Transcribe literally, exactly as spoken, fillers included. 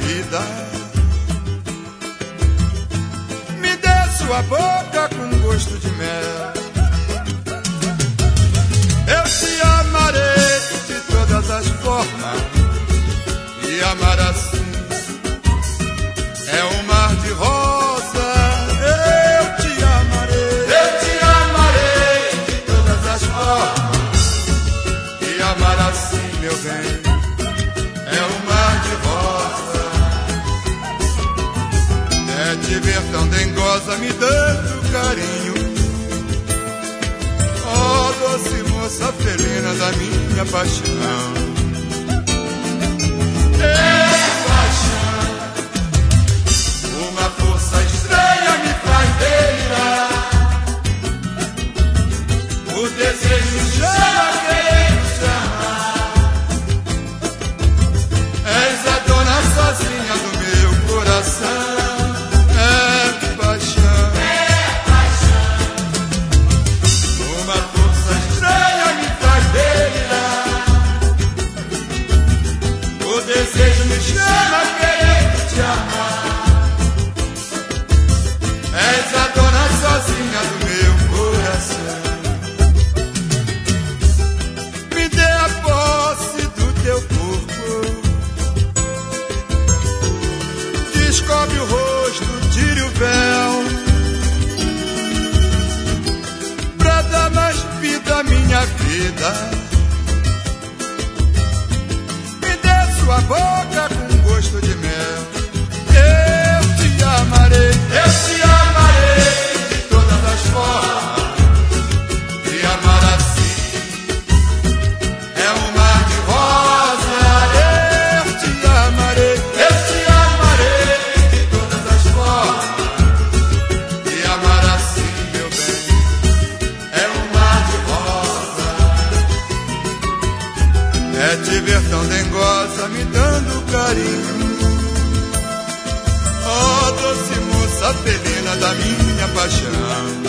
vida. Me dê sua boca com gosto de mel. Eu te amarei de todas as formas, e amar assim é um mar de rosa. Eu te amarei, eu te amarei de todas as formas, e amar assim, meu bem, é um mar de rosa. É te ver tão dengosa, me dando carinho, ó doce moça felina da minha paixão. É paixão, uma força estranha me faz delirar. O desejo chama querendo te amar. És a dona sozinha do meu coração. É paixão, é paixão, uma força estranha me faz delirar. O desejo me chama querendo te amar. És a dona sozinha do meu coração. Me dê a posse do teu corpo, descobre o rosto, tire o véu, pra dar mais vida à minha vida. Me dê sua boca com gosto de mel. Eu te amarei, eu te amarei de todas as formas, e amar assim é um mar de rosa. Eu te amarei, eu te amarei de todas as formas, e amar assim, meu bem, é um mar de rosa. É te ver tão dengosa, me dando carinho, ó doce moça felina da minha paixão.